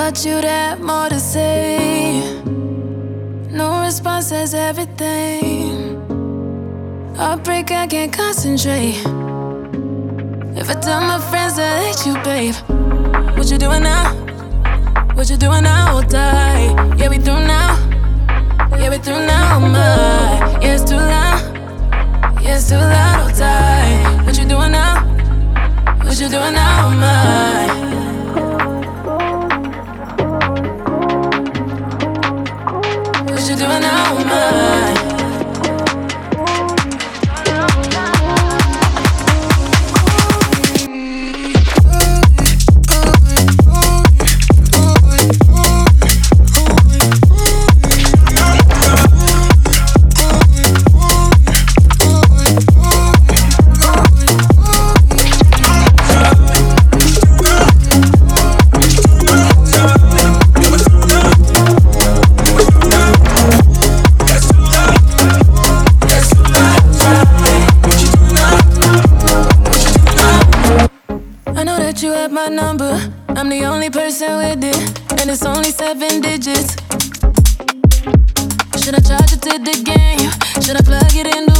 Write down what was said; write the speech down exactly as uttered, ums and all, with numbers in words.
thought you'd have more to say. No response says everything. Heartbreak, I can't concentrate. If I tell my friends I hate you, babe, what you doing now? What you doing now? Hold tight. Yeah, we through now. Yeah, we through now, my. Yeah, it's too loud. Yeah, it's too loud, hold tight. What you doing now? What you doing now, my? What you doing now, my? My number, I'm the only person with it, and it's only seven digits. Should I charge it to the game? Should I plug it in?